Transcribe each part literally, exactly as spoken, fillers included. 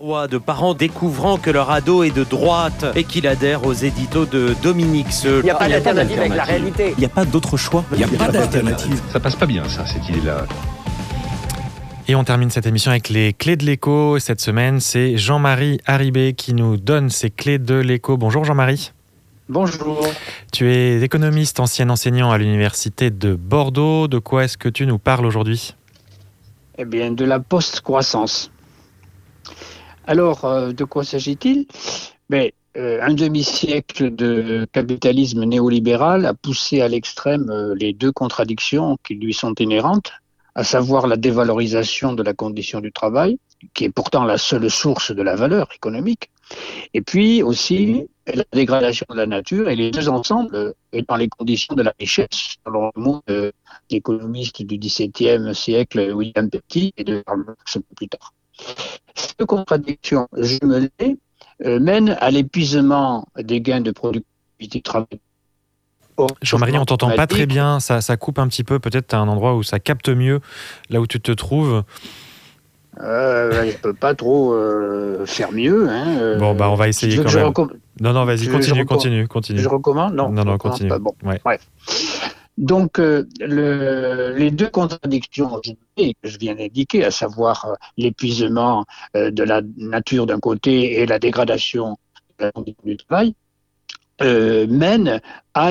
Roy, de parents découvrant que leur ado est de droite et qu'il adhère aux éditos de Dominique Seux. Il n'y a pas d'alternative avec la réalité. Il n'y a pas d'autre choix. Il n'y a, a pas d'alternative. Ça passe pas bien, ça, cette idée-là. Et on termine cette émission avec les clés de l'écho. Cette semaine, c'est Jean-Marie Haribé qui nous donne ces clés de l'écho. Bonjour Jean-Marie. Bonjour. Tu es économiste, ancien enseignant à l'université de Bordeaux. De quoi est-ce que tu nous parles aujourd'hui ? Eh bien, de la post-croissance. Alors, euh, de quoi s'agit-il ? Ben, euh, un demi-siècle de capitalisme néolibéral a poussé à l'extrême euh, les deux contradictions qui lui sont inhérentes, à savoir la dévalorisation de la condition du travail, qui est pourtant la seule source de la valeur économique, et puis aussi la dégradation de la nature, et les deux ensemble étant les conditions de la richesse, selon le mot de l'économiste du dix-septième siècle, William Petit, et de Karl Marx plus tard. Ces deux contradictions jumelées euh, mènent à l'épuisement des gains de productivité de travail. Or, Jean-Marie, on t'entend pas très bien, ça, ça coupe un petit peu, peut-être tu as un endroit où ça capte mieux, là où tu te trouves. Euh, je peux pas trop euh, faire mieux. Hein. Bon, bah on va essayer quand même. Recomm... Non, non, vas-y, continue, recomm... continue, continue. Je recommande ? Non, non, non, non continue. Pas bon. Ouais. Bref. Donc, euh, le, les deux contradictions que je viens d'indiquer, à savoir euh, l'épuisement euh, de la nature d'un côté et la dégradation de la condition du travail, euh, mènent à,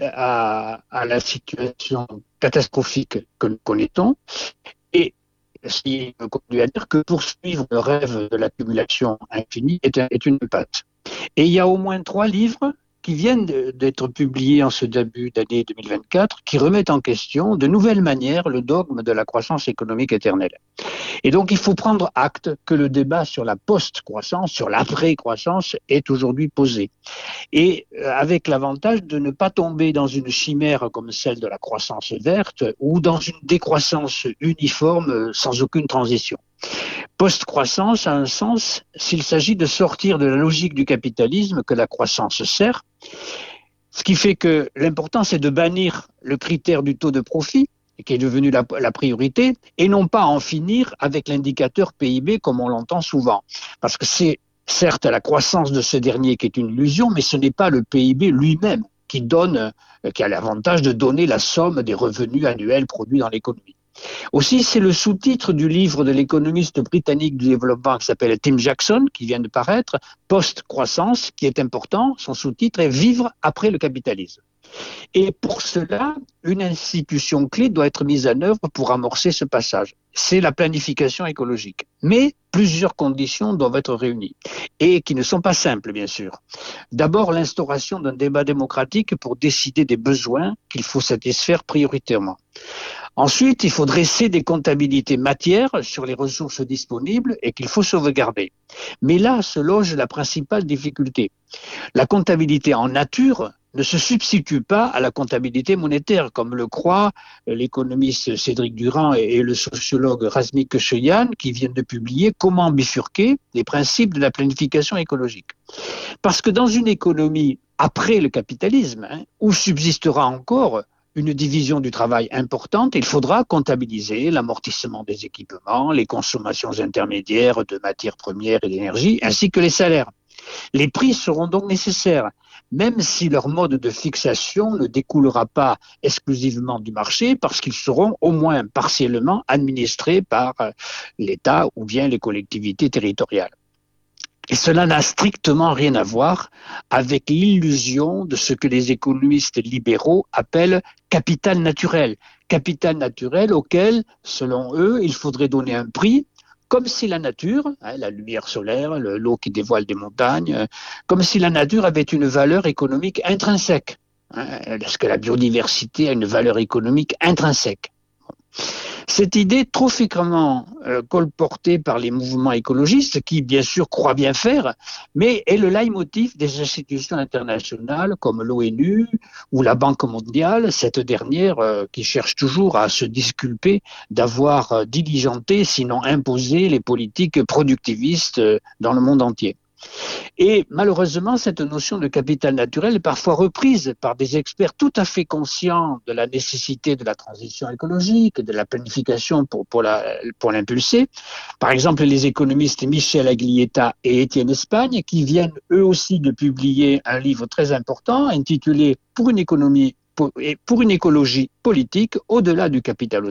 à, à la situation catastrophique que nous connaissons. Et ce qui me conduit à dire que poursuivre le rêve de l'accumulation infinie est, un, est une impasse. Et il y a au moins trois livres qui viennent d'être publiés en ce début d'année deux mille vingt-quatre, qui remettent en question de nouvelles manières le dogme de la croissance économique éternelle. Et donc il faut prendre acte que le débat sur la post-croissance, sur l'après-croissance, est aujourd'hui posé. Et avec l'avantage de ne pas tomber dans une chimère comme celle de la croissance verte ou dans une décroissance uniforme sans aucune transition. Post-croissance a un sens s'il s'agit de sortir de la logique du capitalisme que la croissance sert, ce qui fait que l'important c'est de bannir le critère du taux de profit, qui est devenu la, la priorité, et non pas en finir avec l'indicateur P I B comme on l'entend souvent. Parce que c'est certes la croissance de ce dernier qui est une illusion, mais ce n'est pas le P I B lui-même qui donne, qui a l'avantage de donner la somme des revenus annuels produits dans l'économie. Aussi, c'est le sous-titre du livre de l'économiste britannique du développement qui s'appelle Tim Jackson, qui vient de paraître, Post-croissance, qui est important. Son sous-titre est Vivre après le capitalisme. Et pour cela, une institution clé doit être mise en œuvre pour amorcer ce passage. C'est la planification écologique. Mais plusieurs conditions doivent être réunies et qui ne sont pas simples, bien sûr. D'abord, l'instauration d'un débat démocratique pour décider des besoins qu'il faut satisfaire prioritairement. Ensuite, il faut dresser des comptabilités matières sur les ressources disponibles et qu'il faut sauvegarder. Mais là se loge la principale difficulté. La comptabilité en nature ne se substitue pas à la comptabilité monétaire, comme le croit l'économiste Cédric Durand et le sociologue Razmik Kecheyan, qui viennent de publier « Comment bifurquer les principes de la planification écologique ». Parce que dans une économie après le capitalisme, hein, où subsistera encore une division du travail importante, il faudra comptabiliser l'amortissement des équipements, les consommations intermédiaires de matières premières et d'énergie, ainsi que les salaires. Les prix seront donc nécessaires, même si leur mode de fixation ne découlera pas exclusivement du marché, parce qu'ils seront au moins partiellement administrés par l'État ou bien les collectivités territoriales. Et cela n'a strictement rien à voir avec l'illusion de ce que les économistes libéraux appellent capital naturel. Capital naturel auquel, selon eux, il faudrait donner un prix, comme si la nature, hein, la lumière solaire, le, l'eau qui dévoile des montagnes, euh, comme si la nature avait une valeur économique intrinsèque. Hein, est-ce que la biodiversité a une valeur économique intrinsèque ? Cette idée trop fréquemment euh, colportée par les mouvements écologistes, qui bien sûr croient bien faire, mais est le leitmotiv des institutions internationales comme l'ONU ou la Banque mondiale, cette dernière euh, qui cherche toujours à se disculper d'avoir euh, diligenté, sinon imposé, les politiques productivistes euh, dans le monde entier. Et malheureusement, cette notion de capital naturel est parfois reprise par des experts tout à fait conscients de la nécessité de la transition écologique, de la planification pour, pour, la, pour l'impulser. Par exemple, les économistes Michel Aglietta et Étienne Espagne, qui viennent eux aussi de publier un livre très important intitulé « Pour une économie et pour une écologie politique au-delà du capitalocène »,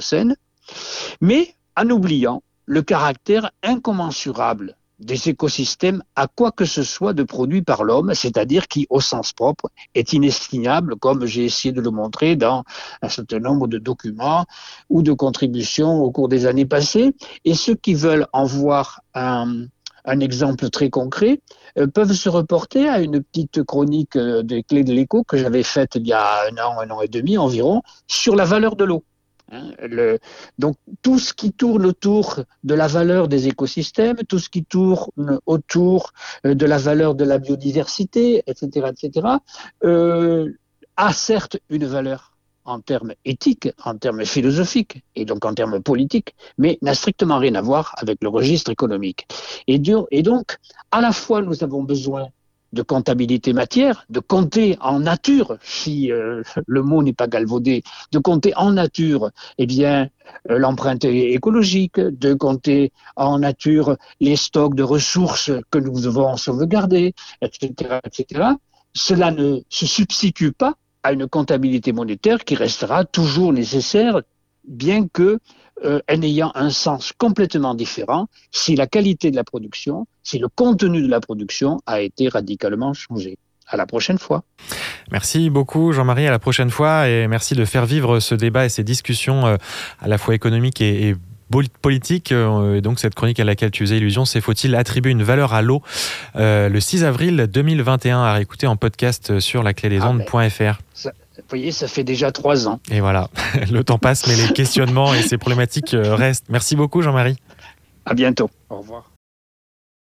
mais en oubliant le caractère incommensurable des écosystèmes à quoi que ce soit de produit par l'homme, c'est-à-dire qui, au sens propre, est inestimable, comme j'ai essayé de le montrer dans un certain nombre de documents ou de contributions au cours des années passées. Et ceux qui veulent en voir un, un exemple très concret euh, peuvent se reporter à une petite chronique euh, des Clés de l'écho que j'avais faite il y a un an, un an et demi environ, sur la valeur de l'eau. Hein, le, donc tout ce qui tourne autour de la valeur des écosystèmes, tout ce qui tourne autour de la valeur de la biodiversité, et cetera, et cetera, euh, a certes une valeur en termes éthiques, en termes philosophiques et donc en termes politiques, mais n'a strictement rien à voir avec le registre économique. Et, et donc, à la fois, nous avons besoin de comptabilité matière, de compter en nature, si euh, le mot n'est pas galvaudé, de compter en nature, eh bien, euh, l'empreinte écologique, de compter en nature les stocks de ressources que nous devons sauvegarder, et cetera, et cetera. Cela ne se substitue pas à une comptabilité monétaire qui restera toujours nécessaire, bien que euh, en ayant un sens complètement différent si la qualité de la production, si le contenu de la production a été radicalement changé. À la prochaine fois. Merci beaucoup Jean-Marie, à la prochaine fois, et merci de faire vivre ce débat et ces discussions euh, à la fois économiques et, et politique. Et donc cette chronique à laquelle tu faisais allusion, c'est faut-il attribuer une valeur à l'eau, euh, le six avril deux mille vingt et un, à réécouter en podcast sur la clé des ondes point f r. Ça, vous voyez, ça fait déjà trois ans. Et voilà, le temps passe, mais les questionnements et ces problématiques restent. Merci beaucoup Jean-Marie. À bientôt. Au revoir.